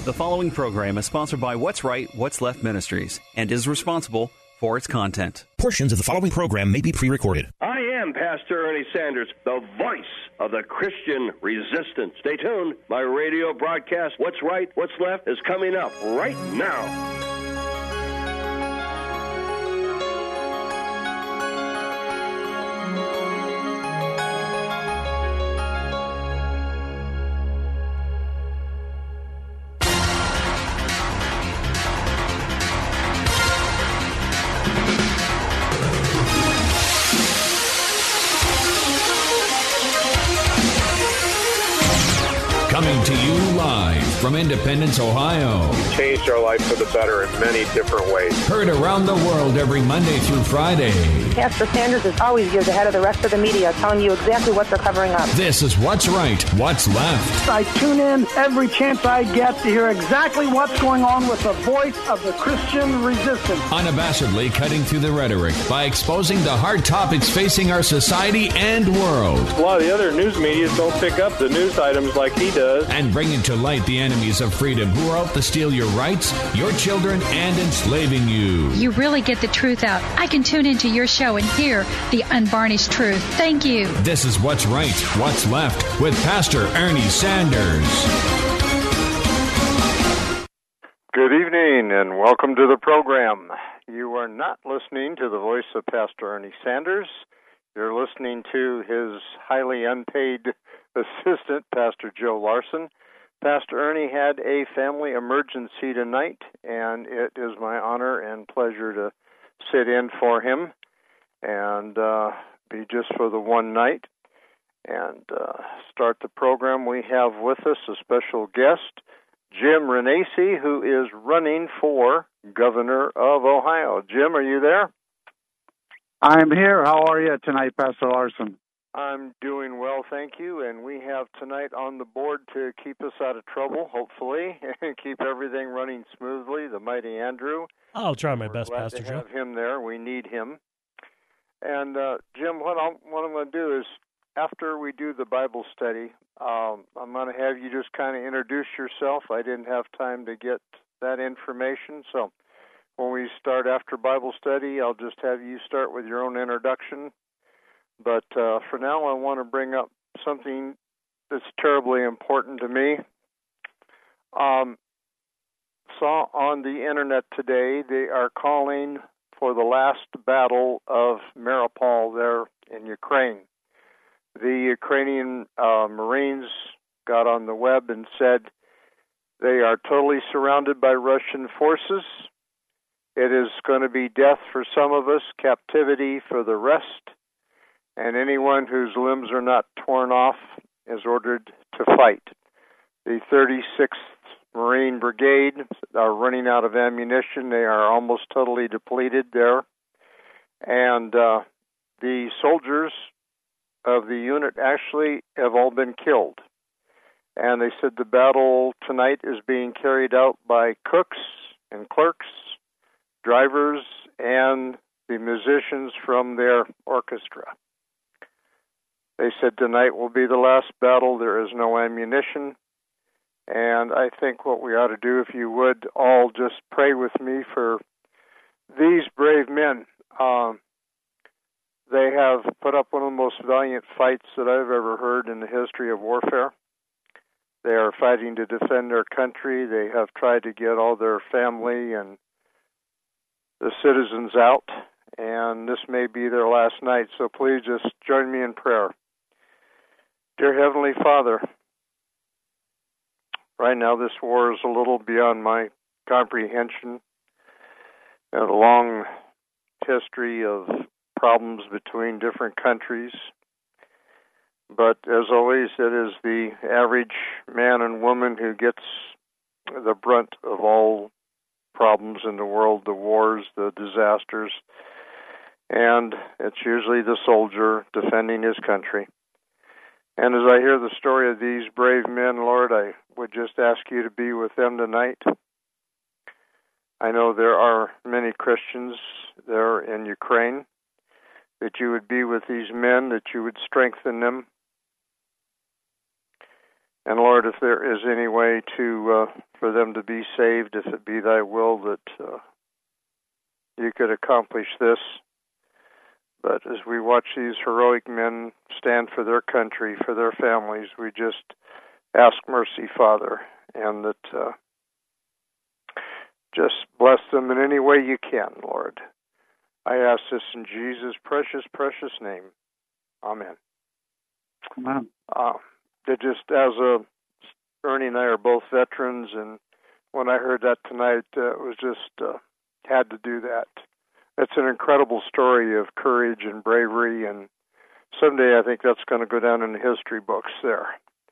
The following program is sponsored by What's Right, What's Left Ministries and is responsible for its content. Portions of the following program may be pre-recorded. I am Pastor Ernie Sanders, the voice of the Christian resistance. Stay tuned. My radio broadcast, What's Right, What's Left, is coming up right now. Coming to you live from Independence, Ohio. You've changed our life for the better in many different ways. Heard around the world every Monday through Friday. Pastor Sanders is always years ahead of the rest of the media, telling you exactly what they're covering up. This is What's Right, What's Left. I tune in every chance I get to hear exactly what's going on with the voice of the Christian resistance. Unabashedly cutting through the rhetoric by exposing the hard topics facing our society and world. A lot of the other news media don't pick up the news items like he does. And bringing to light the enemies of freedom who are out to steal your rights, your children, and enslaving you. You really get the truth out. I can tune into your show and hear the unvarnished truth. Thank you. This is What's Right, What's Left with Pastor Ernie Sanders. Good evening and welcome to the program. You are not listening to the voice of Pastor Ernie Sanders. You're listening to his highly unpaid assistant, Pastor Joe Larson. Pastor Ernie had a family emergency tonight, and it is my honor and pleasure to sit in for him and be just for the one night and start the program. We have with us a special guest, Jim Renacci, who is running for governor of Ohio. Jim, are you there? I'm here. How are you tonight, Pastor Larson? I'm doing well, thank you, and we have tonight on the board to keep us out of trouble, hopefully, and keep everything running smoothly, the mighty Andrew. I'll try my best, Pastor Joe. We're glad to have him there. We need him. And, Jim, what I'm going to do is, after we do the Bible study, I'm going to have you just kind of introduce yourself. I didn't have time to get that information, so when we start after Bible study, I'll just have you start with your own introduction. But for now, I want to bring up something that's terribly important to me. Saw on the internet today, they are calling for the last battle of Mariupol there in Ukraine. The Ukrainian Marines got on the web and said they are totally surrounded by Russian forces. It is going to be death for some of us, captivity for the rest. And anyone whose limbs are not torn off is ordered to fight. The 36th Marine Brigade are running out of ammunition. They are almost totally depleted there. And the soldiers of the unit actually have all been killed. And they said the battle tonight is being carried out by cooks and clerks, drivers, and the musicians from their orchestra. They said tonight will be the last battle. There is no ammunition. And I think what we ought to do, if you would all just pray with me for these brave men. They have put up one of the most valiant fights that I've ever heard in the history of warfare. They are fighting to defend their country. They have tried to get all their family and the citizens out. And this may be their last night. So please just join me in prayer. Dear Heavenly Father, right now this war is a little beyond my comprehension. A long history of problems between different countries. But as always, it is the average man and woman who gets the brunt of all problems in the world, the wars, the disasters. And it's usually the soldier defending his country. And as I hear the story of these brave men, Lord, I would just ask you to be with them tonight. I know there are many Christians there in Ukraine, that you would be with these men, that you would strengthen them. And Lord, if there is any way for them to be saved, if it be thy will that you could accomplish this. But as we watch these heroic men stand for their country, for their families, we just ask mercy, Father, and that just bless them in any way you can, Lord. I ask this in Jesus' precious, precious name. Amen. Amen. Ernie and I are both veterans, and when I heard that tonight, it was just had to do that. It's an incredible story of courage and bravery, and someday I think that's going to go down in the history books there.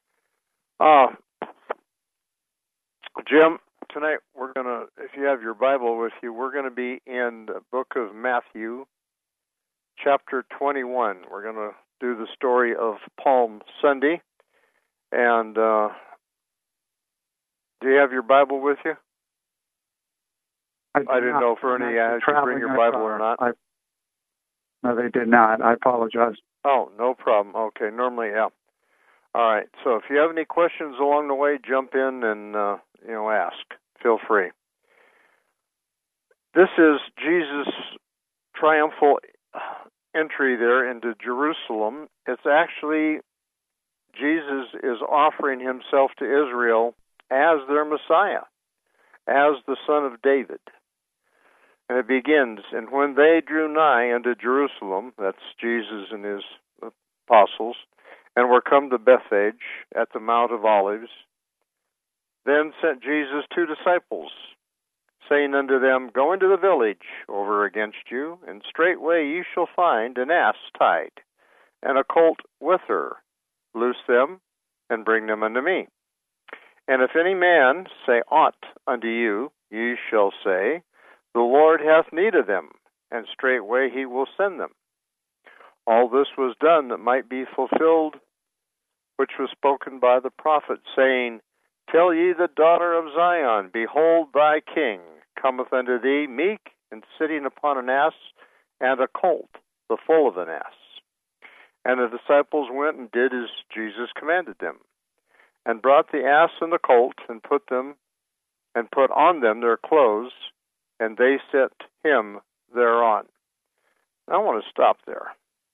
Jim, tonight we're going to, if you have your Bible with you, we're going to be in the book of Matthew, chapter 21. We're going to do the story of Palm Sunday. And do you have your Bible with you? I didn't know if Ernie had to bring your Bible or not. No, they did not. I apologize. Oh, no problem. Okay, normally, yeah. All right, so if you have any questions along the way, jump in and, ask. Feel free. This is Jesus' triumphal entry there into Jerusalem. It's actually Jesus is offering himself to Israel as their Messiah, as the Son of David. And it begins, and when they drew nigh unto Jerusalem, that's Jesus and his apostles, and were come to Bethphage at the Mount of Olives, then sent Jesus 2 disciples, saying unto them, Go into the village over against you, and straightway ye shall find an ass tied, and a colt with her. Loose them, and bring them unto me. And if any man say aught unto you, ye shall say, The Lord hath need of them, and straightway he will send them. All this was done that might be fulfilled, which was spoken by the prophet, saying, Tell ye the daughter of Zion, Behold, thy king cometh unto thee, meek, and sitting upon an ass, and a colt, the foal of an ass. And the disciples went and did as Jesus commanded them, and brought the ass and the colt, and put on them their clothes, and they set him thereon. I want to stop there.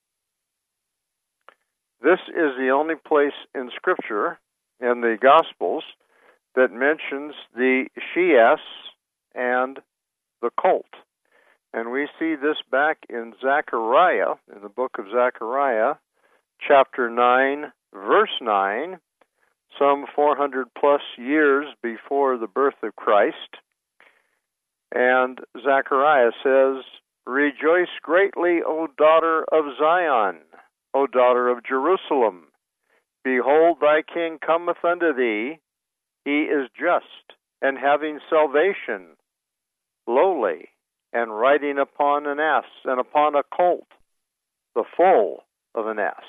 This is the only place in Scripture, in the Gospels, that mentions the she-ass and the colt. And we see this back in Zechariah, in the book of Zechariah, chapter 9, verse 9, some 400 plus years before the birth of Christ. And Zechariah says, Rejoice greatly, O daughter of Zion, O daughter of Jerusalem. Behold, thy king cometh unto thee. He is just, and having salvation, lowly, and riding upon an ass, and upon a colt, the foal of an ass.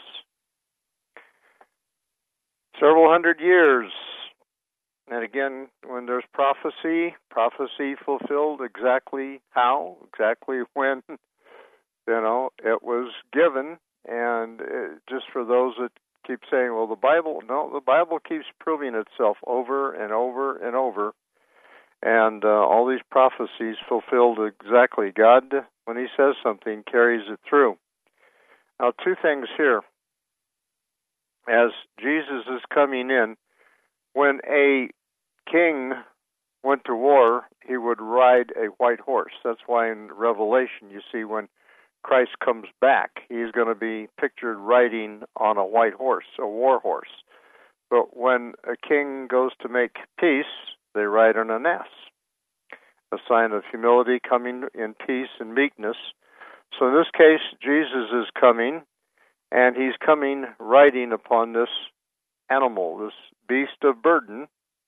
Several hundred years. And again, when there's prophecy fulfilled exactly how, exactly when, it was given. And just for those that keep saying, well, the Bible keeps proving itself over and over and over. And all these prophecies fulfilled exactly. God, when he says something, carries it through. Now, two things here. As Jesus is coming in, when a king went to war, he would ride a white horse. That's why in Revelation you see when Christ comes back, he's going to be pictured riding on a white horse, a war horse. But when a king goes to make peace, they ride on an ass, a sign of humility, coming in peace and meekness. So in this case, Jesus is coming, and he's coming riding upon this animal, this beast of burden,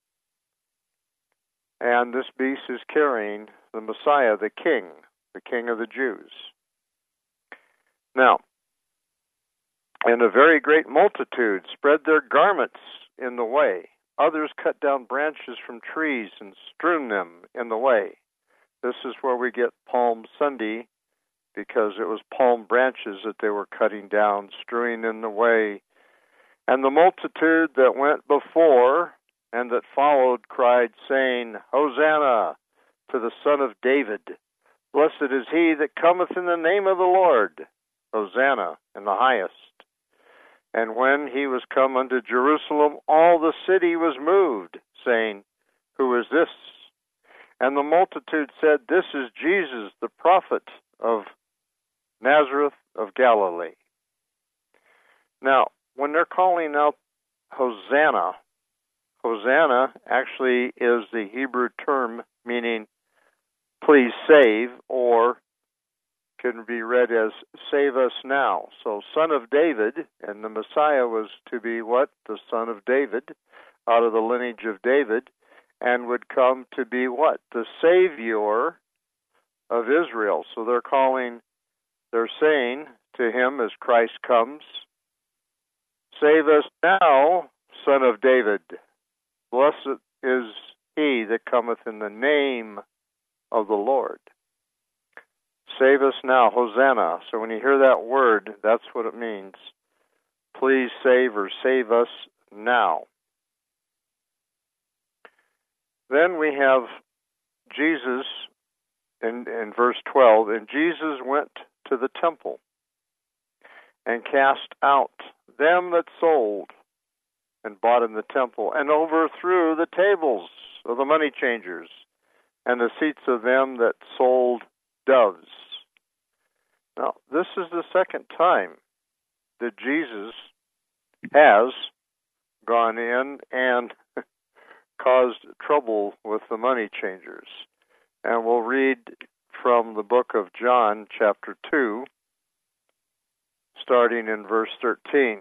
and this beast is carrying the Messiah, the King of the Jews. Now, and a very great multitude spread their garments in the way. Others cut down branches from trees and strewn them in the way. This is where we get Palm Sunday, because it was palm branches that they were cutting down, strewing in the way. And the multitude that went before and that followed cried, saying, Hosanna to the Son of David. Blessed is he that cometh in the name of the Lord. Hosanna in the highest. And when he was come unto Jerusalem, all the city was moved, saying, Who is this? And the multitude said, This is Jesus, the prophet of Nazareth of Galilee. Now, when they're calling out Hosanna, Hosanna actually is the Hebrew term meaning please save, or can be read as save us now. So Son of David, and the Messiah was to be what? The Son of David, out of the lineage of David, and would come to be what? The Savior of Israel. So they're saying to him as Christ comes, Save us now, Son of David. Blessed is he that cometh in the name of the Lord. Save us now, Hosanna. So when you hear that word, that's what it means. Please save or save us now. Then we have Jesus in verse 12. And Jesus went to the temple and cast out them that sold and bought in the temple, and overthrew the tables of the money changers and the seats of them that sold doves. Now, this is the second time that Jesus has gone in and caused trouble with the money changers. And we'll read from the book of John, chapter 2, starting in verse 13.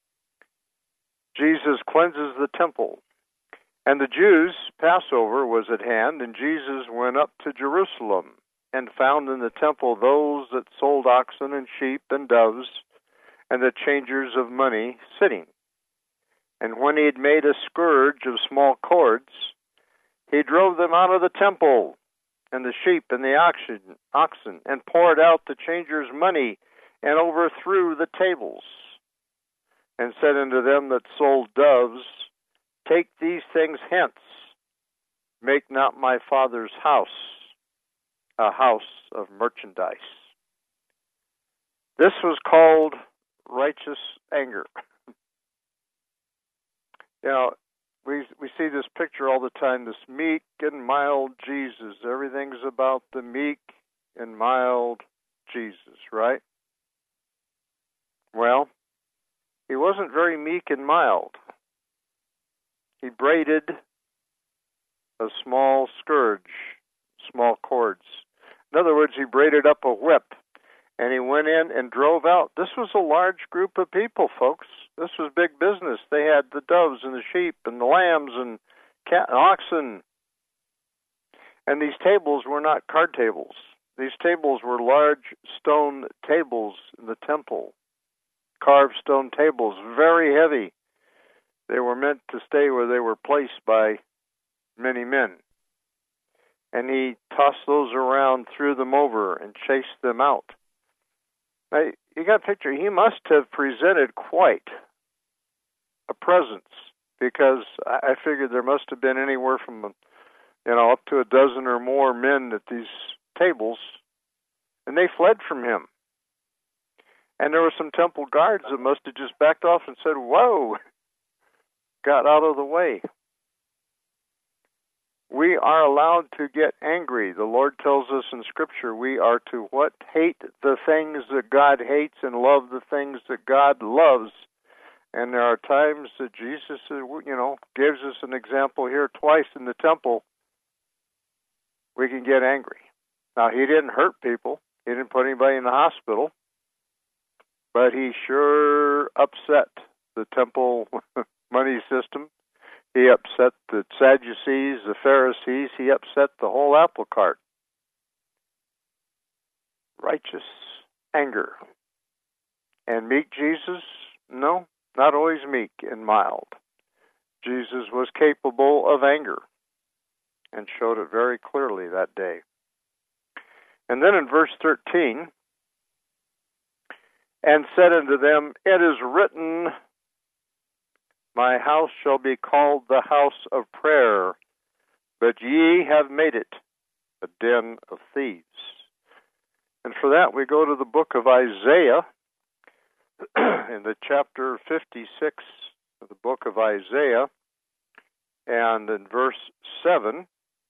Jesus cleanses the temple. And the Jews' Passover was at hand, and Jesus went up to Jerusalem, and found in the temple those that sold oxen and sheep and doves, and the changers of money sitting. And when he had made a scourge of small cords, he drove them out of the temple, and the sheep and the oxen, and poured out the changers' money, and overthrew the tables, and said unto them that sold doves, Take these things hence, make not my Father's house a house of merchandise. This was called righteous anger. We see this picture all the time, this meek and mild Jesus. Everything's about the meek and mild Jesus, right? Well, he wasn't very meek and mild. He braided a small scourge, small cords. In other words, he braided up a whip, and he went in and drove out. This was a large group of people, folks. This was big business. They had the doves and the sheep and the lambs and oxen. And these tables were not card tables. These tables were large stone tables in the temple, carved stone tables, very heavy. They were meant to stay where they were placed by many men. And he tossed those around, threw them over, and chased them out. Now, you got a picture. He must have presented quite a presence, because I figured there must have been anywhere from up to a dozen or more men at these tables, and they fled from him. And there were some temple guards that must have just backed off and said, Whoa, got out of the way. We are allowed to get angry. The Lord tells us in Scripture we are to what? Hate the things that God hates and love the things that God loves. And there are times that Jesus, gives us an example here twice in the temple. We can get angry. Now, he didn't hurt people. He didn't put anybody in the hospital. But he sure upset the temple money system. He upset the Sadducees, the Pharisees. He upset the whole apple cart. Righteous anger. And meek Jesus? No, not always meek and mild. Jesus was capable of anger and showed it very clearly that day. And then in verse 13, and said unto them, It is written My house shall be called the house of prayer, but ye have made it a den of thieves. And for that we go to the book of Isaiah, in the chapter 56 of the book of Isaiah, and in verse 7,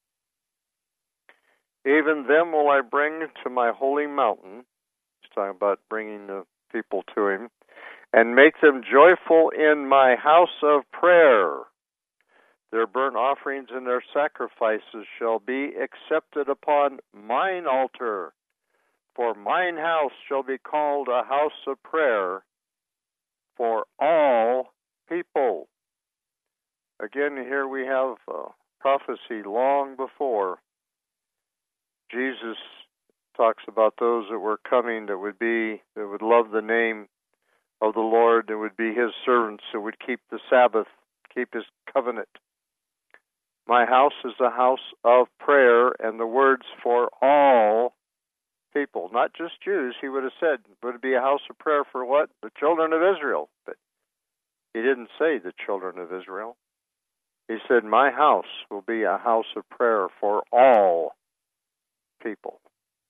even them will I bring to my holy mountain. He's talking about bringing the people to him, and make them joyful in my house of prayer. Their burnt offerings and their sacrifices shall be accepted upon mine altar. For mine house shall be called a house of prayer for all people. Again, here we have prophecy long before. Jesus talks about those that were coming that would love the name of the Lord, that would be his servants, that would keep the Sabbath, keep his covenant. My house is a house of prayer, and the words for all people, not just Jews. He would have said, would it be a house of prayer for what? The children of Israel. But he didn't say the children of Israel. He said, my house will be a house of prayer for all people.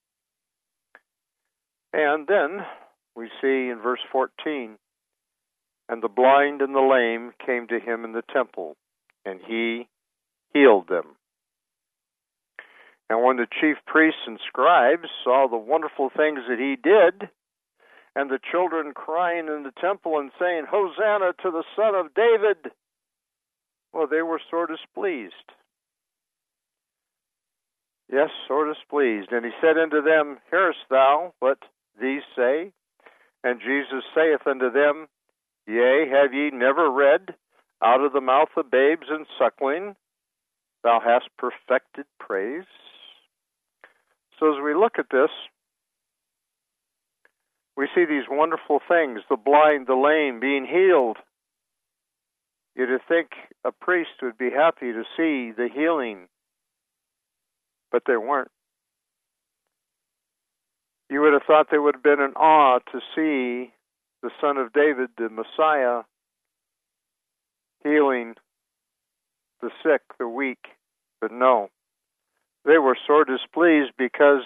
And then we see in verse 14, and the blind and the lame came to him in the temple, and he healed them. And when the chief priests and scribes saw the wonderful things that he did, and the children crying in the temple and saying, Hosanna to the Son of David, well, they were sore displeased. Yes, sore displeased. And he said unto them, Hearest thou what these say? And Jesus saith unto them, Yea, have ye never read, out of the mouth of babes and suckling, thou hast perfected praise? So as we look at this, we see these wonderful things, the blind, the lame being healed. You'd think a priest would be happy to see the healing, but they weren't. You would have thought they would have been in awe to see the Son of David, the Messiah, healing the sick, the weak, but no. They were sore displeased because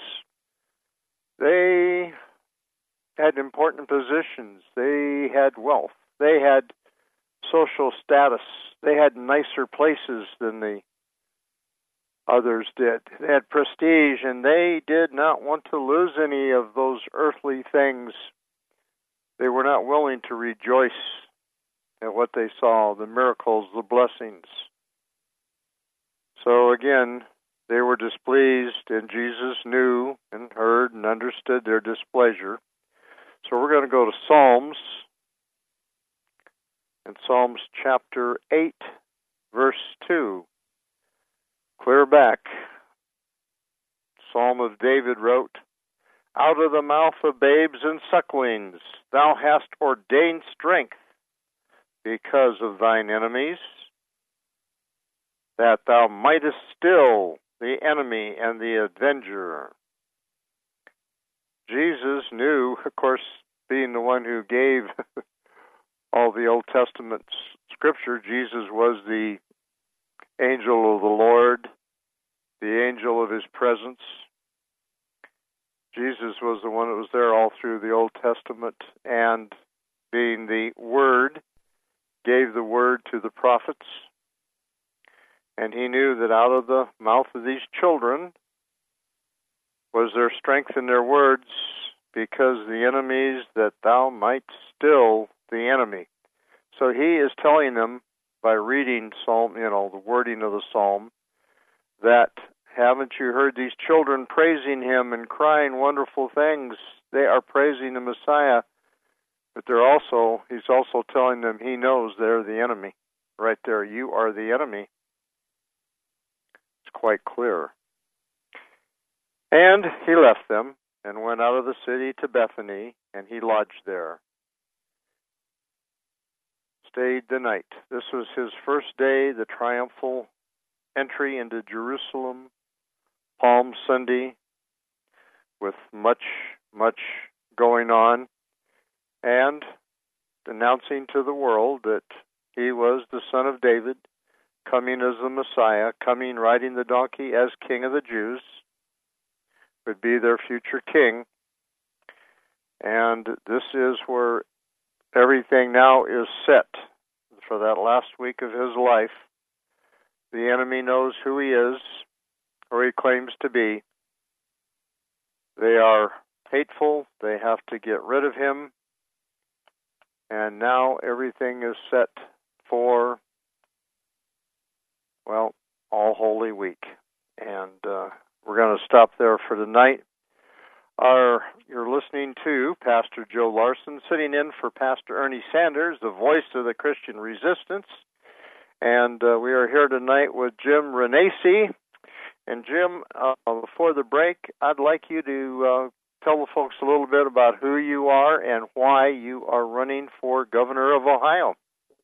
they had important positions. They had wealth. They had social status. They had nicer places than the others did. They had prestige, and they did not want to lose any of those earthly things. They were not willing to rejoice at what they saw, the miracles, the blessings. So again, they were displeased, and Jesus knew and heard and understood their displeasure. So we're going to go to Psalms, in Psalms chapter 8, verse 2. Clear back. Psalm of David wrote, Out of the mouth of babes and sucklings thou hast ordained strength because of thine enemies, that thou mightest still the enemy and the avenger. Jesus knew, of course, being the one who gave all the Old Testament scripture, Jesus was the angel of the Lord, the angel of his presence. Jesus was the one that was there all through the Old Testament, and being the Word, gave the word to the prophets. And he knew that out of the mouth of these children was their strength in their words, because the enemies, that thou might still the enemy. So he is telling them by reading Psalm, the wording of the Psalm, that haven't you heard these children praising him and crying wonderful things? They are praising the Messiah, but he's also telling them he knows they're the enemy. Right there, you are the enemy. It's quite clear. And he left them and went out of the city to Bethany, and he lodged there. Stayed the night. This was his first day, the triumphal entry into Jerusalem, Palm Sunday, with much going on, and announcing to the world that He was the son of David, coming as the Messiah, coming riding the donkey as King of the Jews, would be their future king. And this is where everything now is set for that last week of his life. The enemy knows who he is, or he claims to be. They are hateful. They have to get rid of him. And now everything is set for, well, All Holy Week. And we're going to stop there for tonight. You're listening to Pastor Joe Larson, sitting in for Pastor Ernie Sanders, the voice of the Christian Resistance. And we are here tonight with Jim Renacci. And Jim, before the break, I'd like you to tell the folks a little bit about who you are and why you are running for governor of Ohio.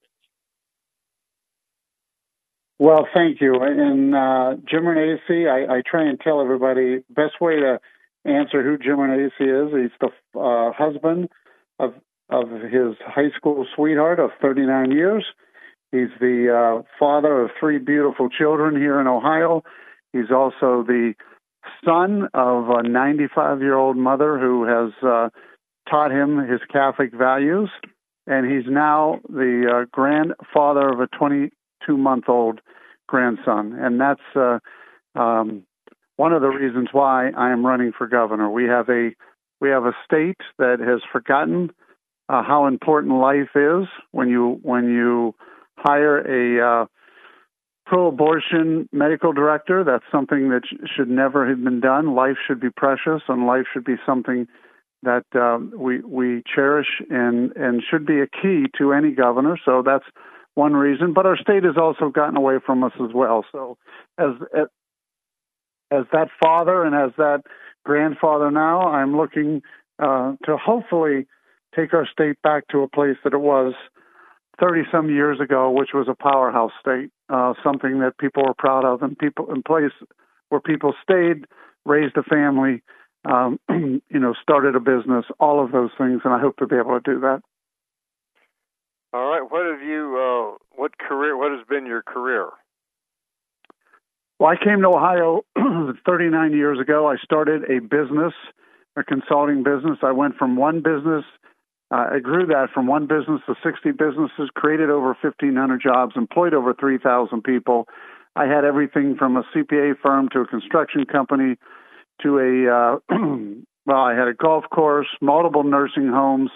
Well, thank you. And Jim Renacci, I try and tell everybody, best way to answer who Jim Renacci is, he's the husband of his high school sweetheart of 39 years. He's the father of 3 beautiful children here in Ohio. He's also the son of a 95-year-old mother who has taught him his Catholic values. And he's now the grandfather of a 22-month-old grandson. And that's one of the reasons why I am running for governor. We have a state that has forgotten how important life is. When you hire a pro-abortion medical director, that's something that should never have been done. Life should be precious, and life should be something that we cherish and should be a key to any governor. So that's one reason. But our state has also gotten away from us as well. So as that father and as that grandfather now, I'm looking to hopefully take our state back to a place that it was 30-some years ago, which was a powerhouse state, something that people were proud of, and place where people stayed, raised a family, started a business, all of those things, and I hope to be able to do that. All right. What has been your career? Well, I came to Ohio 39 years ago. I started a business, a consulting business. I went from one business, I grew that from one business to 60 businesses, created over 1,500 jobs, employed over 3,000 people. I had everything from a CPA firm to a construction company to I had a golf course, multiple nursing homes.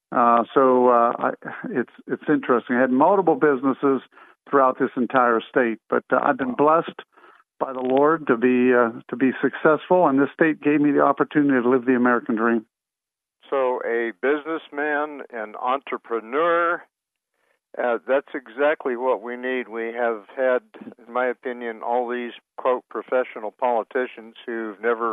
It's interesting. I had multiple businesses throughout this entire state, but I've been blessed by the Lord to be successful, and this state gave me the opportunity to live the American dream. So a businessman, an entrepreneur, that's exactly what we need. We have had, in my opinion, all these, quote, professional politicians who've never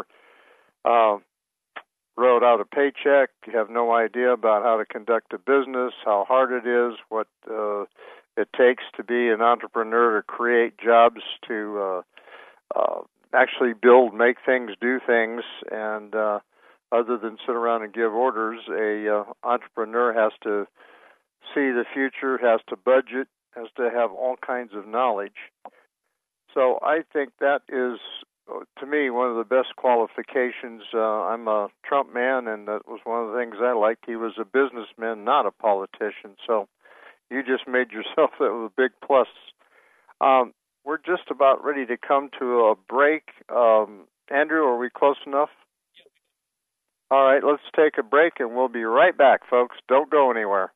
wrote out a paycheck, have no idea about how to conduct a business, how hard it is, what it takes to be an entrepreneur, to create jobs, to actually build, make things, do things, and other than sit around and give orders, a entrepreneur has to see the future, has to budget, has to have all kinds of knowledge. So I think that is, to me, one of the best qualifications. I'm a Trump man, and that was one of the things I liked. He was a businessman, not a politician. So you just made yourself that was a big plus. We're just about ready to come to a break. Andrew, are we close enough? All right, let's take a break, and we'll be right back, folks. Don't go anywhere.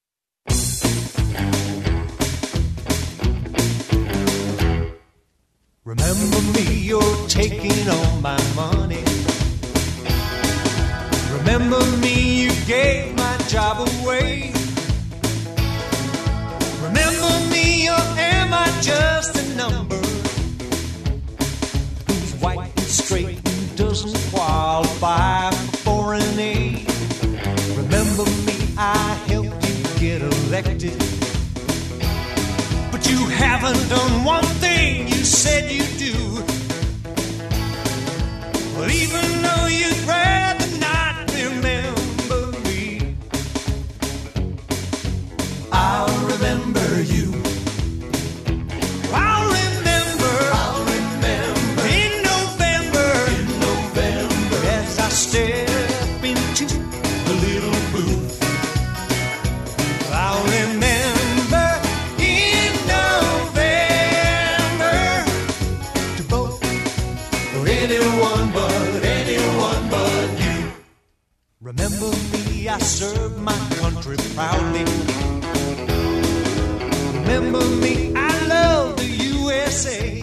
Remember me, you're taking all my money. Remember me, you gave my job away. Remember me, or am I just a number who's white and straight and doesn't qualify for an aid? Remember me, I helped you get elected, but you haven't done one thing you said you'd do. Well, even though you'd rather not remember me, I'll remember you. anyone but you. Remember me, I served my country proudly. Remember me, I love the USA.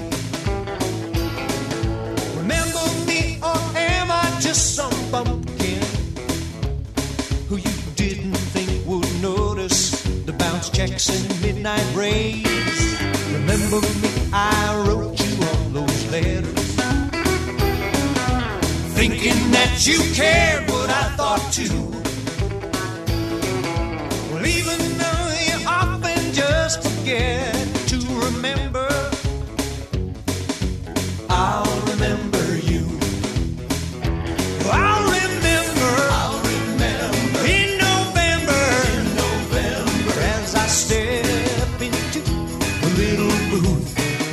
Remember me, or am I just some bumpkin who you didn't think would notice the bounce checks and midnight rays? Remember me, I wrote you all those letters, thinking that you cared what I thought too. Well, even though you often just forget to remember, I'll remember you. I'll remember in November as I step into a little booth.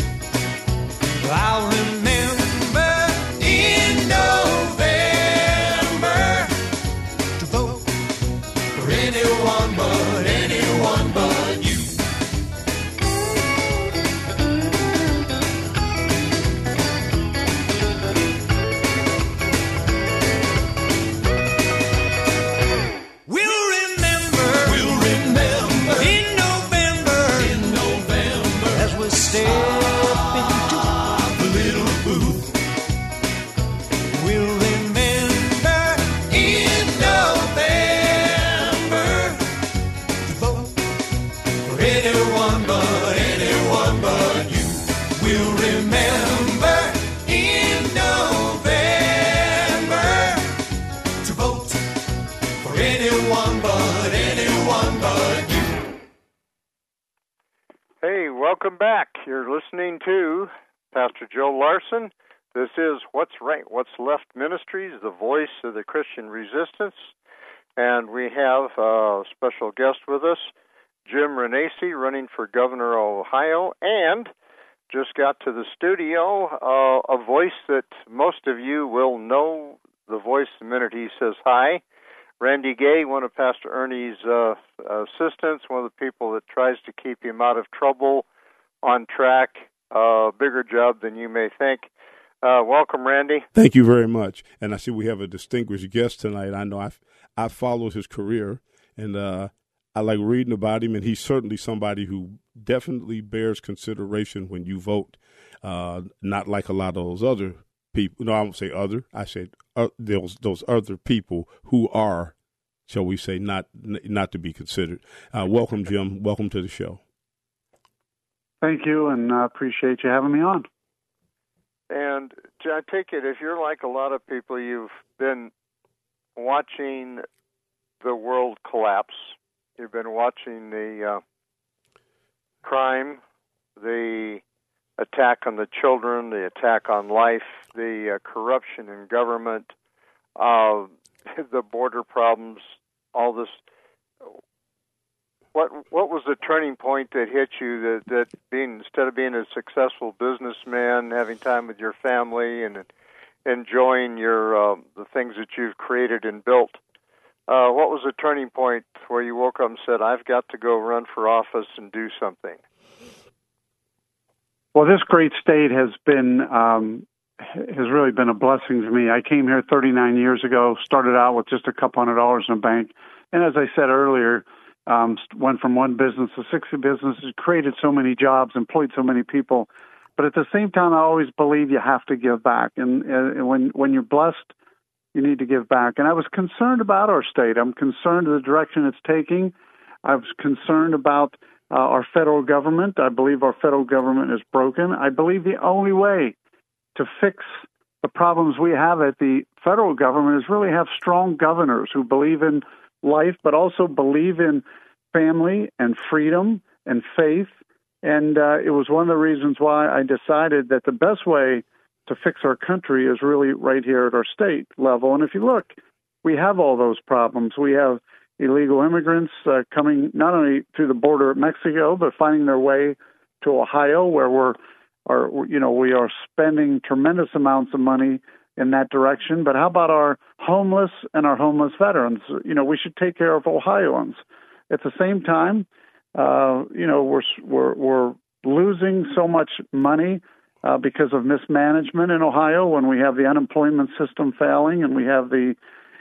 I'll remember in November to vote for anyone but you. We'll remember in November as we step into the little booth. We'll remember in November to vote for anyone but you. We'll remember in November to vote for anyone but you. Hey, welcome back. You're listening to Pastor Joe Larson. This is What's Right, What's Left Ministries, the voice of the Christian resistance. And we have a special guest with us, Jim Renacci, running for governor of Ohio, and just got to the studio, a voice that most of you will know the voice the minute he says hi. Randy Gay, one of Pastor Ernie's assistants, one of the people that tries to keep him out of trouble, on track, bigger job than you may think. Welcome, Randy. Thank you very much. And I see we have a distinguished guest tonight. I know I've followed his career, and I like reading about him, and he's certainly somebody who definitely bears consideration when you vote, not like a lot of those other people. No, I won't say other. I said those other people who are, shall we say, not to be considered. Welcome, Jim. Welcome to the show. Thank you, and I appreciate you having me on. And I take it, if you're like a lot of people, you've been watching the world collapse. You've been watching the crime, the attack on the children, the attack on life, the corruption in government, the border problems, all this. What was the turning point that hit you that being, instead of being a successful businessman, having time with your family and enjoying your the things that you've created and built, what was the turning point where you woke up and said, I've got to go run for office and do something? Well, this great state has really been a blessing to me. I came here 39 years ago, started out with just a couple $100 in the bank, and as I said earlier, went from one business to 60 businesses, created so many jobs, employed so many people. But at the same time, I always believe you have to give back. And when you're blessed, you need to give back. And I was concerned about our state. I'm concerned the direction it's taking. I was concerned about our federal government. I believe our federal government is broken. I believe the only way to fix the problems we have at the federal government is really have strong governors who believe in life, but also believe in family and freedom and faith. And it was one of the reasons why I decided that the best way to fix our country is really right here at our state level. And if you look, we have all those problems. We have illegal immigrants coming not only through the border at Mexico, but finding their way to Ohio, where we are spending tremendous amounts of money in that direction. But how about our homeless and our homeless veterans? We should take care of Ohioans. At the same time, we're losing so much money because of mismanagement in Ohio, when we have the unemployment system failing and we have the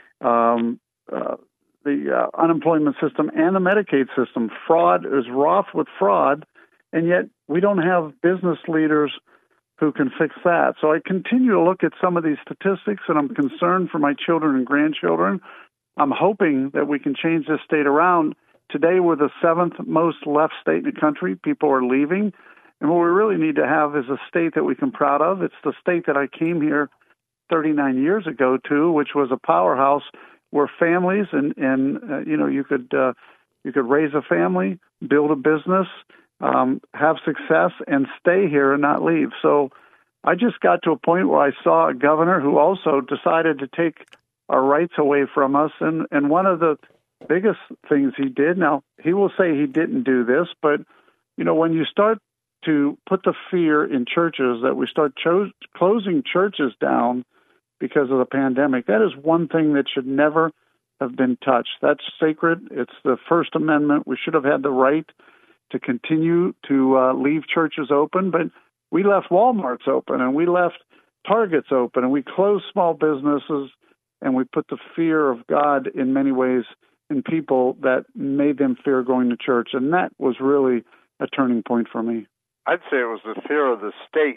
unemployment system and the Medicaid system. Fraud is wroth with fraud, and yet we don't have business leaders who can fix that. So I continue to look at some of these statistics, and I'm concerned for my children and grandchildren. I'm hoping that we can change this state around. Today, we're the 7th most left state in the country. People are leaving. And what we really need to have is a state that we can be proud of. It's the state that I came here 39 years ago to, which was a powerhouse where families and you could raise a family, build a business, have success, and stay here and not leave. So I just got to a point where I saw a governor who also decided to take our rights away from us. And one of the biggest things he did, now he will say he didn't do this, but when you start to put the fear in churches that we start closing churches down because of the pandemic, that is one thing that should never have been touched. That's sacred. It's the First Amendment. We should have had the right to continue to leave churches open, but we left Walmarts open and we left Targets open and we closed small businesses and we put the fear of God in many ways in people that made them fear going to church. And that was really a turning point for me. I'd say it was the fear of the state.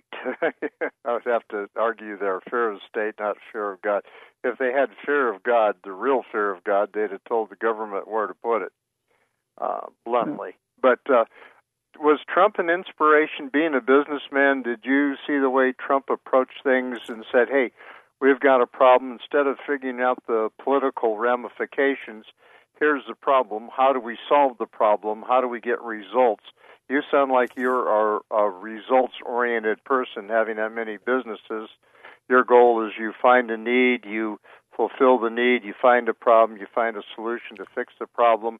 I would have to argue there, fear of the state, not fear of God. If they had fear of God, the real fear of God, they'd have told the government where to put it, bluntly. But was Trump an inspiration? Being a businessman, did you see the way Trump approached things and said, hey, we've got a problem. Instead of figuring out the political ramifications, here's the problem. How do we solve the problem? How do we get results? You sound like you're a results-oriented person, having that many businesses. Your goal is you find a need, you fulfill the need, you find a problem, you find a solution to fix the problem.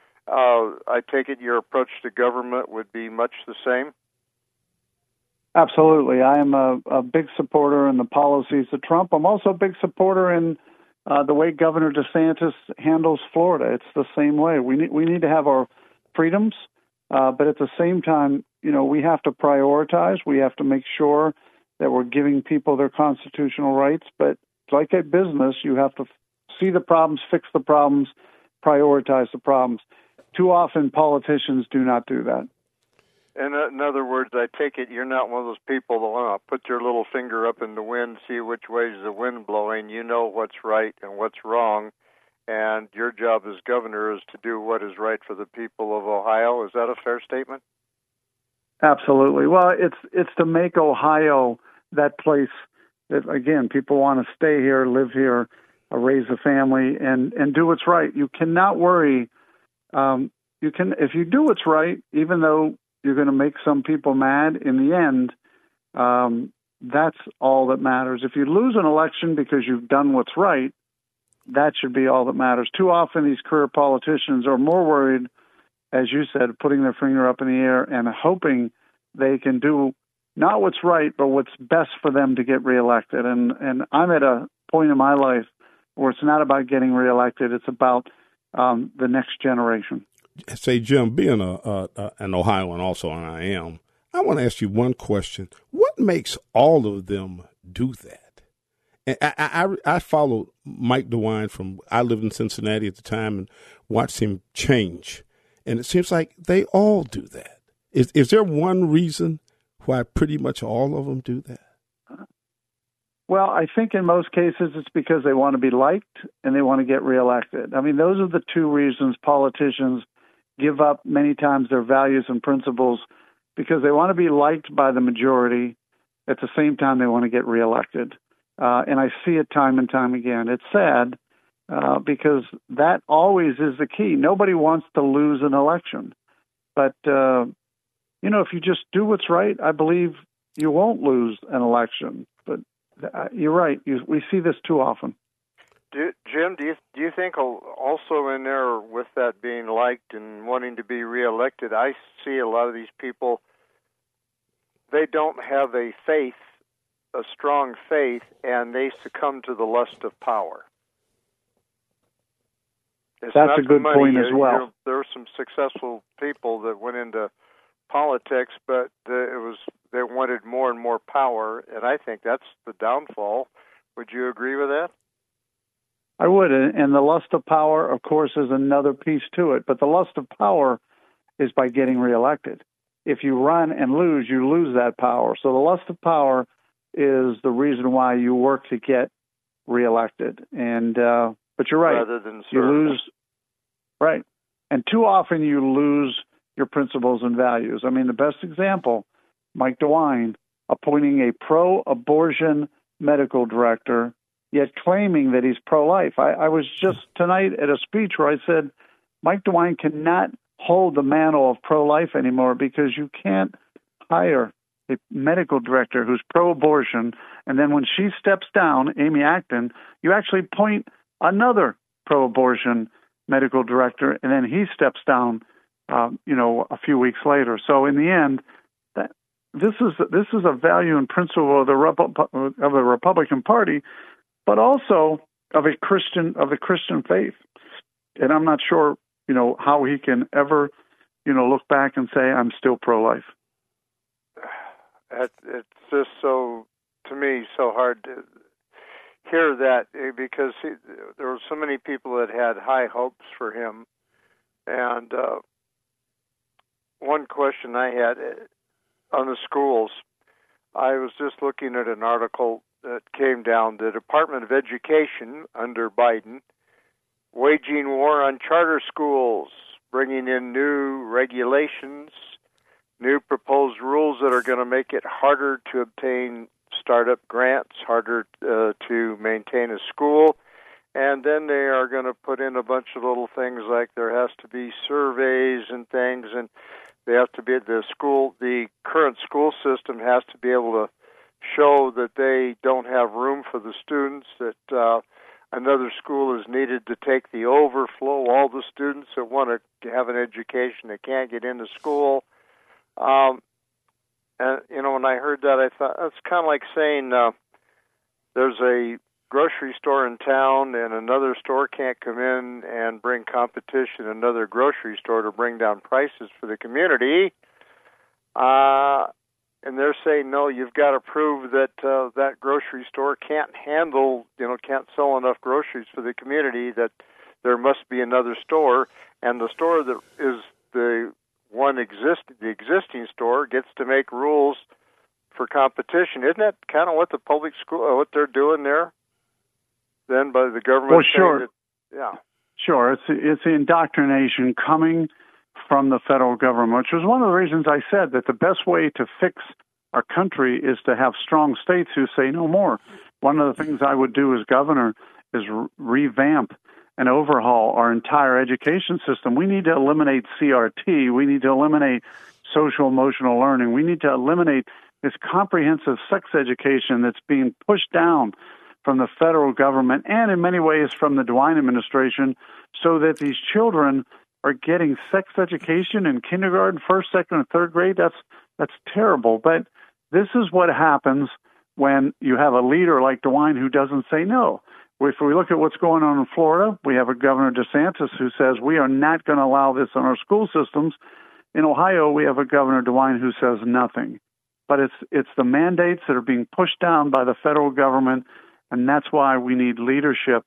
I take it your approach to government would be much the same? Absolutely. I am a big supporter in the policies of Trump. I'm also a big supporter in the way Governor DeSantis handles Florida. It's the same way. We need to have our freedoms. But at the same time, we have to prioritize. We have to make sure that we're giving people their constitutional rights. But like a business, you have to see the problems, fix the problems, prioritize the problems. Too often, politicians do not do that. In other words, I take it you're not one of those people that want to put your little finger up in the wind, see which way is the wind blowing. You know what's right and what's wrong. And your job as governor is to do what is right for the people of Ohio. Is that a fair statement? Absolutely. Well, it's to make Ohio that place that, again, people want to stay here, live here, raise a family, and do what's right. You cannot worry. If you do what's right, even though you're going to make some people mad, in the end, that's all that matters. If you lose an election because you've done what's right, that should be all that matters. Too often these career politicians are more worried, as you said, putting their finger up in the air and hoping they can do not what's right, but what's best for them to get reelected. And I'm at a point in my life where it's not about getting reelected. It's about the next generation. Say, Jim, being an Ohioan also, and I am, I want to ask you one question. What makes all of them do that? And I followed Mike DeWine I lived in Cincinnati at the time and watched him change. And it seems like they all do that. Is there one reason why pretty much all of them do that? Well, I think in most cases it's because they want to be liked and they want to get reelected. I mean, those are the two reasons politicians give up many times their values and principles, because they want to be liked by the majority. At the same time, they want to get reelected. And I see it time and time again. It's sad because that always is the key. Nobody wants to lose an election. But, if you just do what's right, I believe you won't lose an election. But you're right. We see this too often. Jim, do you think also in there with that being liked and wanting to be reelected, I see a lot of these people, they don't have a strong faith, and they succumb to the lust of power. That's a good point as well. There are some successful people that went into politics, but they wanted more and more power, and I think that's the downfall. Would you agree with that? I would, and the lust of power, of course, is another piece to it. But the lust of power is by getting reelected. If you run and lose, you lose that power. So the lust of power is the reason why you work to get reelected. And but you're right, rather than you lose, right? And too often you lose your principles and values. I mean, the best example, Mike DeWine appointing a pro-abortion medical director, yet claiming that he's pro-life. I was just tonight at a speech where I said Mike DeWine cannot hold the mantle of pro-life anymore because you can't hire a medical director who's pro-abortion, and then when she steps down, Amy Acton, you actually appoint another pro-abortion medical director, and then he steps down, a few weeks later. So in the end, this is a value and principle of the Republican Party, but also of the Christian faith. And I'm not sure, how he can ever, look back and say, I'm still pro-life. It's just so, to me, so hard to hear that because there were so many people that had high hopes for him. And one question I had on the schools, I was just looking at an article that came down, the Department of Education under Biden, waging war on charter schools, bringing in new regulations, new proposed rules that are going to make it harder to obtain startup grants, harder to maintain a school, and then they are going to put in a bunch of little things like there has to be surveys and things, and they have to be the current school system has to be able to show that they don't have room for the students, that another school is needed to take the overflow, all the students that want to have an education that can't get into school. And, when I heard that, I thought, that's kind of like saying there's a grocery store in town and another store can't come in and bring competition, another grocery store to bring down prices for the community. And they're saying, no, you've got to prove that that grocery store can't handle, can't sell enough groceries for the community, that there must be another store. And the store that is the existing store gets to make rules for competition. Isn't that kind of what the public school, what they're doing there? Then by the government? Well, sure. Yeah. Sure. It's the indoctrination coming from the federal government, which was one of the reasons I said that the best way to fix our country is to have strong states who say no more. One of the things I would do as governor is revamp and overhaul our entire education system. We need to eliminate CRT. We need to eliminate social emotional learning. We need to eliminate this comprehensive sex education that's being pushed down from the federal government and in many ways from the DeWine administration, so that these children are getting sex education in kindergarten, first, second, and third grade. That's terrible. But this is what happens when you have a leader like DeWine who doesn't say no. If we look at what's going on in Florida, we have a Governor DeSantis who says we are not going to allow this in our school systems. In Ohio, we have a Governor DeWine who says nothing. But it's the mandates that are being pushed down by the federal government, and that's why we need leadership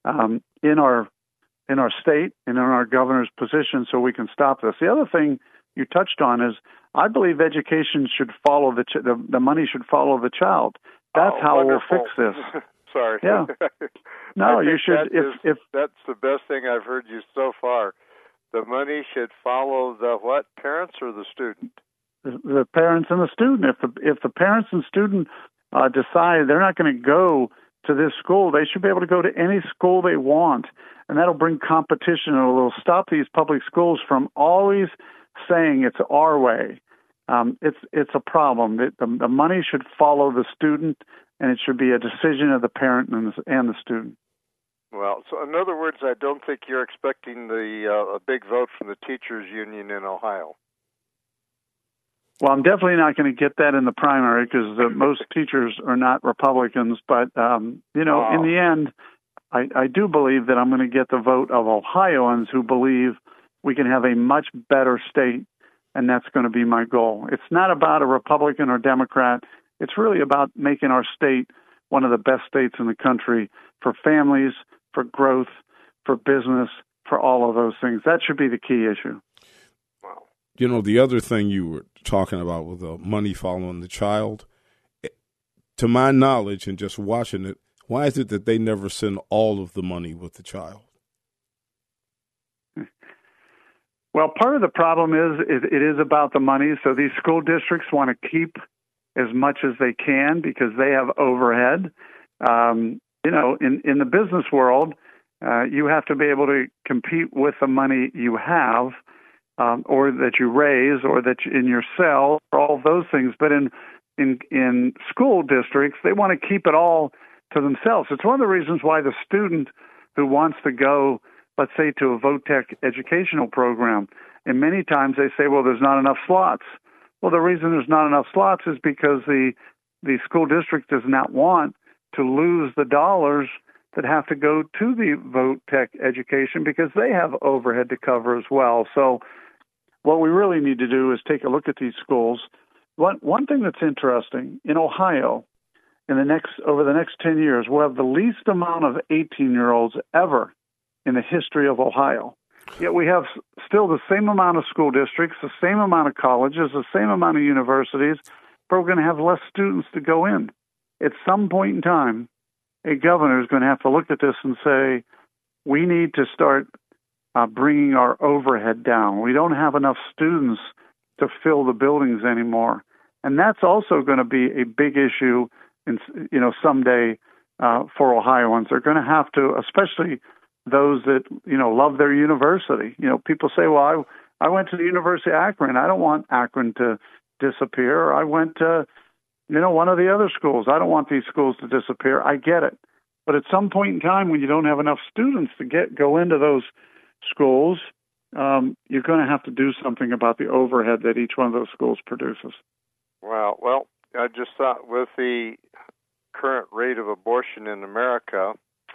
in our state and in our governor's position so we can stop this. The other thing you touched on is I believe education should follow the money should follow the child. That's how wonderful. We'll fix this. Sorry. Yeah. No, you should. If that's the best thing I've heard you so far. The money should follow the what? Parents or the student? The parents and the student. If the parents and student decide they're not going to go to this school, they should be able to go to any school they want, and that'll bring competition. And it'll stop these public schools from always saying it's our way. It's a problem. The money should follow the student, and it should be a decision of the parent and the student. Well, so in other words, I don't think you're expecting a big vote from the teachers' union in Ohio. Well, I'm definitely not going to get that in the primary because most teachers are not Republicans. But, in the end, I do believe that I'm going to get the vote of Ohioans who believe we can have a much better state and that's going to be my goal. It's not about a Republican or Democrat. It's really about making our state one of the best states in the country for families, for growth, for business, for all of those things. That should be the key issue. Wow. You know, the other thing you were talking about with the money following the child, to my knowledge and just watching it, why is it that they never send all of the money with the child? Well, part of the problem is it is about the money. So these school districts want to keep as much as they can because they have overhead. You know, in the business world, you have to be able to compete with the money you have, or that you raise, or that in your cell, or all those things. But in school districts, they want to keep it all to themselves. It's one of the reasons why the student who wants to go, let's say, to a Votech educational program, and many times they say, well, there's not enough slots. Well, the reason there's not enough slots is because the school district does not want to lose the dollars that have to go to the Votech education because they have overhead to cover as well. So what we really need to do is take a look at these schools. One thing that's interesting, in Ohio, over the next 10 years, we'll have the least amount of 18-year-olds ever in the history of Ohio. Yet we have still the same amount of school districts, the same amount of colleges, the same amount of universities, but we're going to have less students to go in. At some point in time, a governor is going to have to look at this and say, we need to start bringing our overhead down. We don't have enough students to fill the buildings anymore. And that's also going to be a big issue someday for Ohioans. They're going to have to, especially those that, love their university. People say, well, I went to the University of Akron. I don't want Akron to disappear. Or I went to, one of the other schools. I don't want these schools to disappear. I get it. But at some point in time, when you don't have enough students to go into those schools, you're going to have to do something about the overhead that each one of those schools produces. Wow. Well, I just thought with the current rate of abortion in America,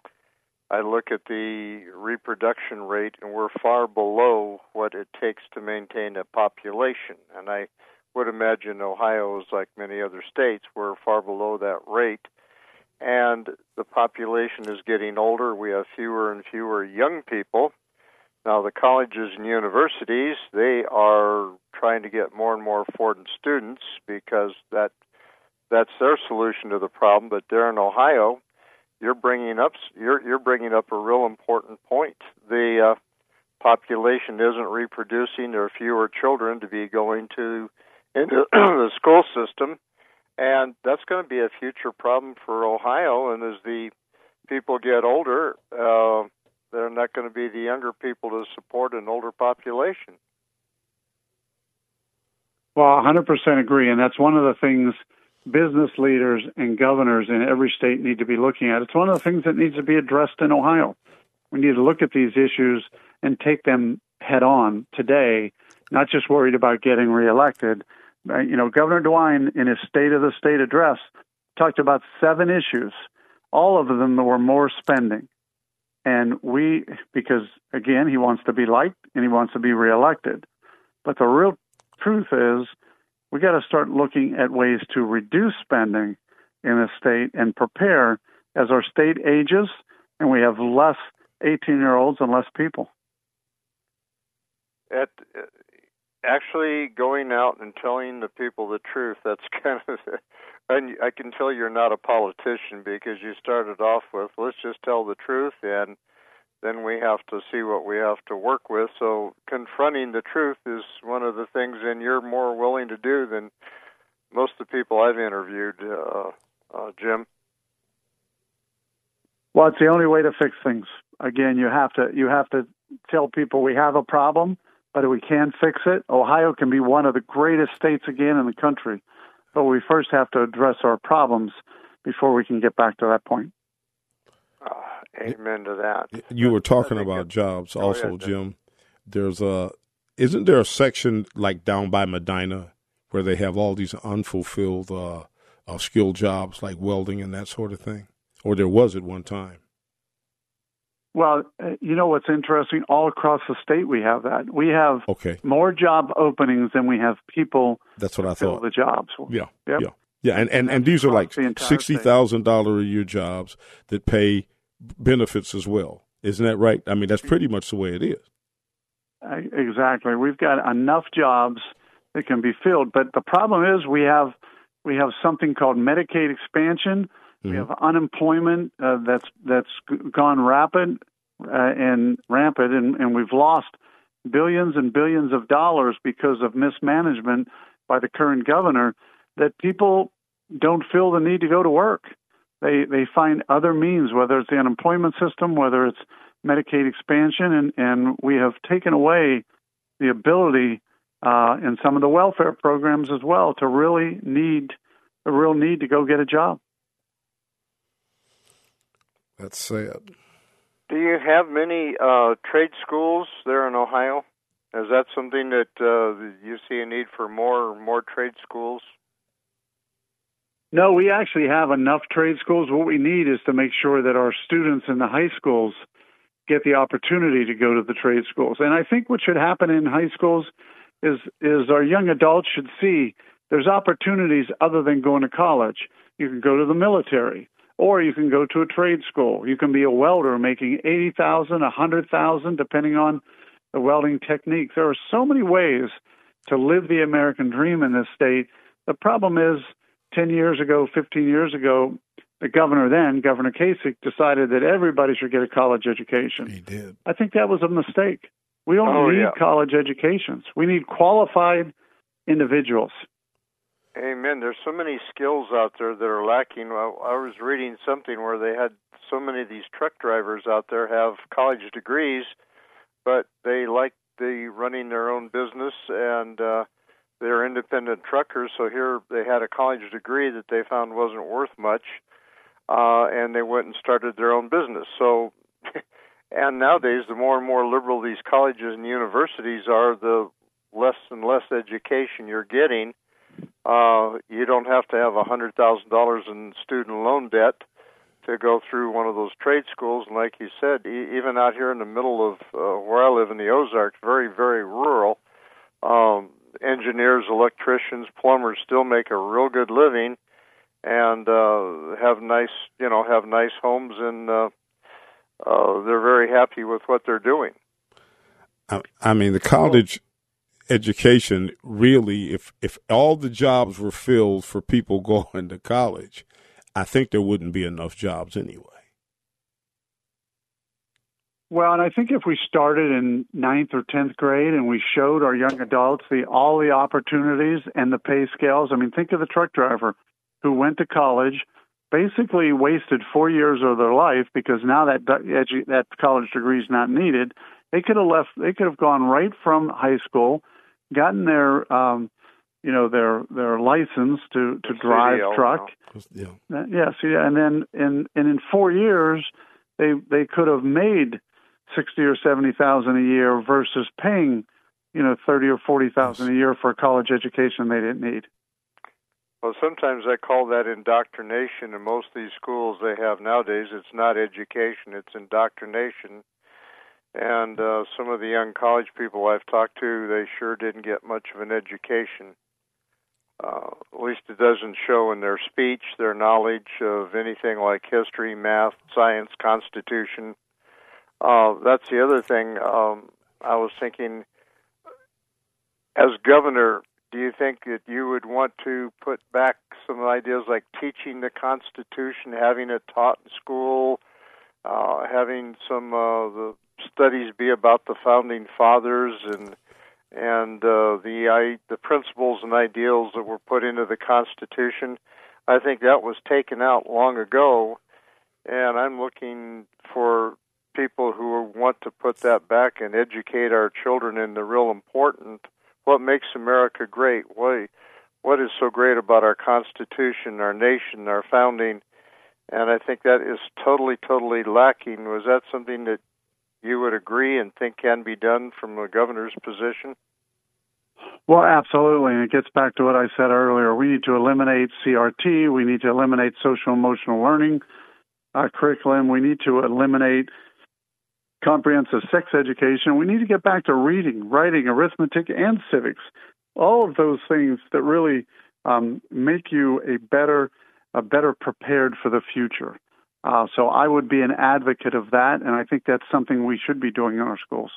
I look at the reproduction rate, and we're far below what it takes to maintain a population. And I would imagine Ohio is like many other states. We're far below that rate. And the population is getting older. We have fewer and fewer young people. Now, the colleges and universities, they are trying to get more and more foreign students because that's their solution to the problem. But there in Ohio, you're bringing up a real important point. The population isn't reproducing. There are fewer children to be going into the school system, and that's going to be a future problem for Ohio. And as the people get older, they're not going to be the younger people to support an older population. Well, 100% agree, and that's one of the things business leaders and governors in every state need to be looking at. It's one of the things that needs to be addressed in Ohio. We need to look at these issues and take them head on today, not just worried about getting reelected. Governor DeWine, in his State of the State address, talked about 7 issues. All of them were more spending. And because, again, he wants to be liked and he wants to be reelected. But the real truth is, we got to start looking at ways to reduce spending in the state and prepare as our state ages and we have less 18-year-olds and less people. Actually, going out and telling the people the truth, that's kind of, and I can tell you're not a politician because you started off with, let's just tell the truth, and then we have to see what we have to work with. So confronting the truth is one of the things, and you're more willing to do than most of the people I've interviewed, Jim. Well, it's the only way to fix things. Again, you have to tell people we have a problem, but we can fix it. Ohio can be one of the greatest states again in the country, but we first have to address our problems before we can get back to that point. Amen to that. You were talking about jobs also, Jim. Isn't there a section like down by Medina where they have all these unfulfilled skilled jobs like welding and that sort of thing? Or there was at one time? Well, you know what's interesting? All across the state we have that. We have more job openings than we have people. That's what I fill thought. The jobs. Yeah, yep. yeah. And these are like $60,000 a year jobs that pay benefits as well. Isn't that right? I mean, that's pretty much the way it is. Exactly. We've got enough jobs that can be filled, but the problem is we have something called Medicaid expansion. We have unemployment that's gone rampant, and we've lost billions and billions of dollars because of mismanagement by the current governor. That people don't feel the need to go to work. They find other means, whether it's the unemployment system, whether it's Medicaid expansion, and we have taken away the ability in some of the welfare programs as well to really need to go get a job. That's sad. Do you have many trade schools there in Ohio? Is that something that you see a need for more trade schools? No, we actually have enough trade schools. What we need is to make sure that our students in the high schools get the opportunity to go to the trade schools. And I think what should happen in high schools is our young adults should see there's opportunities other than going to college. You can go to the military. Or you can go to a trade school. You can be a welder making $80,000, $100,000, depending on the welding technique. There are so many ways to live the American dream in this state. The problem is, 10 years ago, 15 years ago, the governor then, Governor Kasich, decided that everybody should get a college education. He did. I think that was a mistake. We don't need college educations. We need qualified individuals. Amen. There's so many skills out there that are lacking. I was reading something where they had so many of these truck drivers out there have college degrees, but they like running their own business, and they're independent truckers. So here they had a college degree that they found wasn't worth much, and they went and started their own business. So, and nowadays, the more and more liberal these colleges and universities are, the less and less education you're getting. You don't have to have $100,000 in student loan debt to go through one of those trade schools. And like you said, even out here in the middle of where I live in the Ozarks, very, very rural, engineers, electricians, plumbers still make a real good living and have nice homes, and they're very happy with what they're doing. I mean, the college education, really, if all the jobs were filled for people going to college, I think there wouldn't be enough jobs anyway. Well, and I think if we started in 9th or 10th grade and we showed our young adults all the opportunities and the pay scales. I mean, think of the truck driver who went to college, basically wasted 4 years of their life because now that college degree is not needed. They could have left. They could have gone right from high school, gotten their their license to drive truck. Yeah. Yes, yeah, and then in 4 years they could have made $60,000 or $70,000 a year versus paying $30,000 or $40,000 a year for a college education they didn't need. Well, sometimes I call that indoctrination. In most of these schools they have nowadays, it's not education; it's indoctrination. And some of the young college people I've talked to, they sure didn't get much of an education. At least it doesn't show in their speech, their knowledge of anything like history, math, science, Constitution. That's the other thing. I was thinking, as governor, do you think that you would want to put back some ideas like teaching the Constitution, having it taught in school, having some the studies be about the founding fathers and the principles and ideals that were put into the Constitution? I think that was taken out long ago, and I'm looking for people who want to put that back and educate our children in the real important, what makes America great, what is so great about our Constitution, our nation, our founding, and I think that is totally, totally lacking. Was that something that you would agree and think can be done from the governor's position? Well, absolutely, and it gets back to what I said earlier. We need to eliminate CRT. We need to eliminate social-emotional learning curriculum. We need to eliminate comprehensive sex education. We need to get back to reading, writing, arithmetic, and civics. All of those things that really make you a better prepared for the future. So I would be an advocate of that, and I think that's something we should be doing in our schools.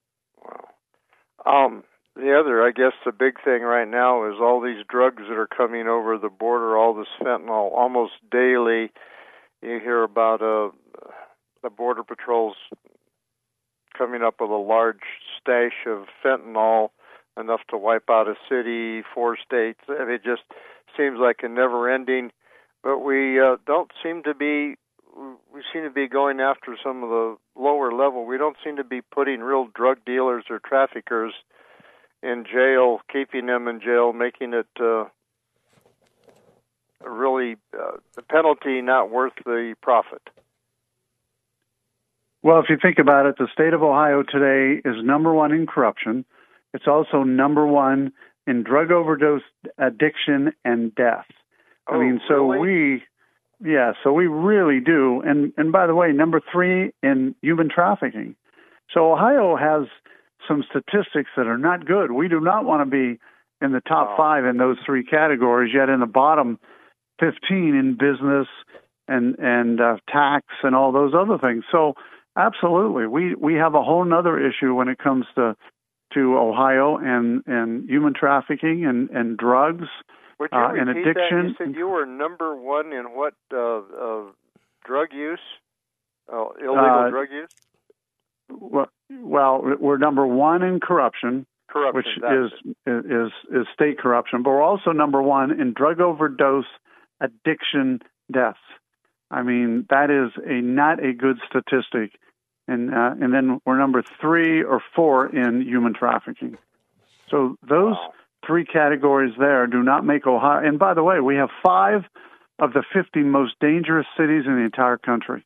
Wow. The other, I guess, the big thing right now is all these drugs that are coming over the border, all this fentanyl. Almost daily, you hear about the Border Patrol's coming up with a large stash of fentanyl, enough to wipe out a city, 4 states. And it just seems like a never-ending. But we don't seem to be. We seem to be going after some of the lower level. We don't seem to be putting real drug dealers or traffickers in jail, keeping them in jail, making it really the penalty not worth the profit. Well, if you think about it, the state of Ohio today is number 1 in corruption. It's also number 1 in drug overdose, addiction, and death. I mean, so really? So we really do. And by the way, number 3 in human trafficking. So Ohio has some statistics that are not good. We do not want to be in the top 5 in those 3 categories, yet in the bottom 15 in business and tax and all those other things. So absolutely, we have a whole other issue when it comes to Ohio and human trafficking and drugs. Would you repeat and addiction. That? You said you were number 1 in what drug use, illegal drug use? Well, we're number 1 in corruption, which is state corruption, but we're also number 1 in drug overdose, addiction, deaths. I mean, that is not a good statistic, and then we're number 3 or 4 in human trafficking. So those 3 categories there do not make Ohio. And by the way, we have 5 of the 50 most dangerous cities in the entire country.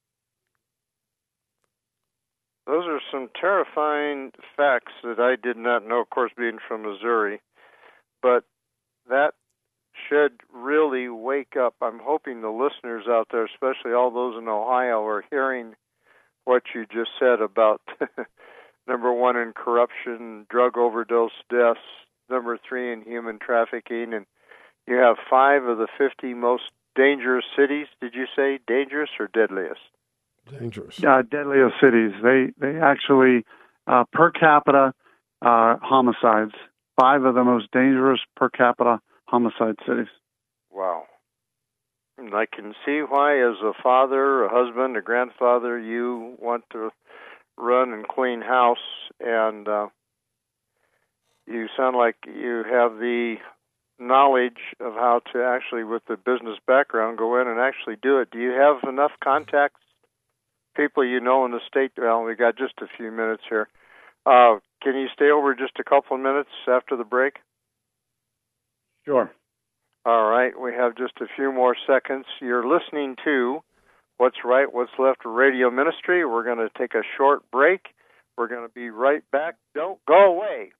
Those are some terrifying facts that I did not know, of course, being from Missouri. But that should really wake up. I'm hoping the listeners out there, especially all those in Ohio, are hearing what you just said about number 1 in corruption, drug overdose deaths, number 3 in human trafficking, and you have 5 of the 50 most dangerous cities. Did you say dangerous or deadliest? Dangerous. Deadliest cities. They actually, per capita homicides, 5 of the most dangerous per capita homicide cities. Wow. And I can see why, as a father, a husband, a grandfather, you want to run and clean house, and you sound like you have the knowledge of how to actually, with the business background, go in and actually do it. Do you have enough contacts? People you know in the state? Well, we got just a few minutes here. Can you stay over just a couple of minutes after the break? Sure. All right. We have just a few more seconds. You're listening to What's Right, What's Left Radio Ministry. We're going to take a short break. We're going to be right back. Don't go away.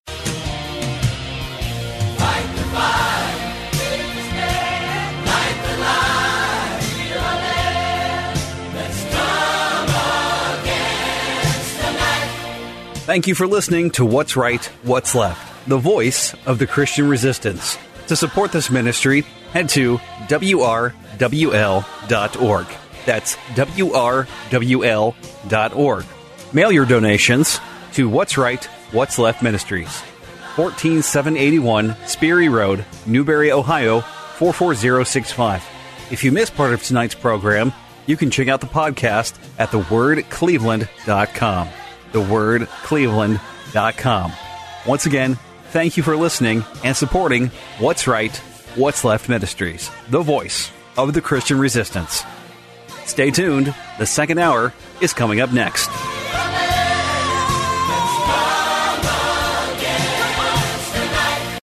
Fight the fight, take the stand, light the light, feel the land. Let's come against the night. Thank you for listening to What's Right, What's Left, the voice of the Christian resistance. To support this ministry, head to WRWL.org. That's WRWL.org. Mail your donations to What's Right, What's Left Ministries, 14781 Sperry Road, Newberry, Ohio, 44065. If you missed part of tonight's program, you can check out the podcast at thewordcleveland.com. Thewordcleveland.com. Once again, thank you for listening and supporting What's Right, What's Left Ministries, the voice of the Christian resistance. Stay tuned. The second hour is coming up next.